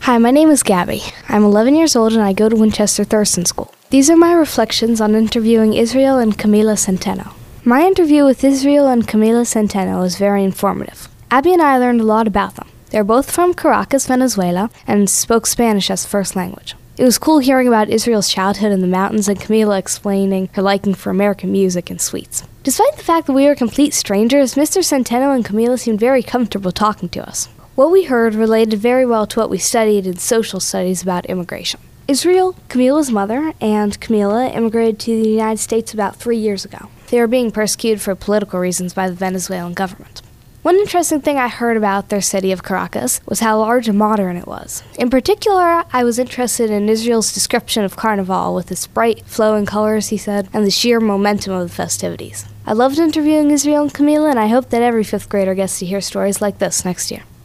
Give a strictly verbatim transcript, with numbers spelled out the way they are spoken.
Hi, my name is Gabby. I'm eleven years old and I go to Winchester Thurston School. These are my reflections on interviewing Israel and Camila Centeno. My interview with Israel and Camila Centeno was very informative. Abby and I learned a lot about them. They're both from Caracas, Venezuela, and spoke Spanish as first language. It was cool hearing about Israel's childhood in the mountains and Camila explaining her liking for American music and sweets. Despite the fact that we were complete strangers, Mister Centeno and Camila seemed very comfortable talking to us. What we heard related very well to what we studied in social studies about immigration. Israel, Camila's mother, and Camila immigrated to the United States about three years ago. They were being persecuted for political reasons by the Venezuelan government. One interesting thing I heard about their city of Caracas was how large and modern it was. In particular, I was interested in Israel's description of Carnival with its bright, flowing colors, he said, and the sheer momentum of the festivities. I loved interviewing Israel and Camila, and I hope that every fifth grader gets to hear stories like this next year.